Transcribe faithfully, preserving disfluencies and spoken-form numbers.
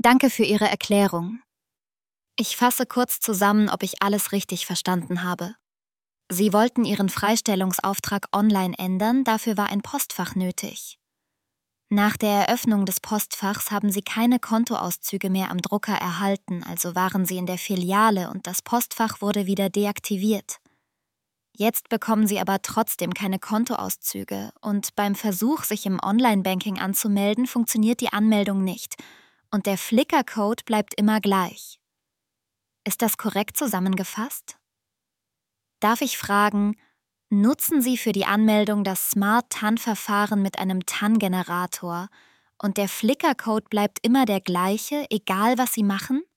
Danke für Ihre Erklärung. Ich fasse kurz zusammen, ob ich alles richtig verstanden habe. Sie wollten Ihren Freistellungsauftrag online ändern, dafür war ein Postfach nötig. Nach der Eröffnung des Postfachs haben Sie keine Kontoauszüge mehr am Drucker erhalten, also waren Sie in der Filiale und das Postfach wurde wieder deaktiviert. Jetzt bekommen Sie aber trotzdem keine Kontoauszüge und beim Versuch, sich im Online-Banking anzumelden, funktioniert die Anmeldung nicht und der Flickr-Code bleibt immer gleich. Ist das korrekt zusammengefasst? Darf ich fragen, nutzen Sie für die Anmeldung das Smart-T A N-Verfahren mit einem T A N-Generator und der Flickr-Code bleibt immer der gleiche, egal was Sie machen?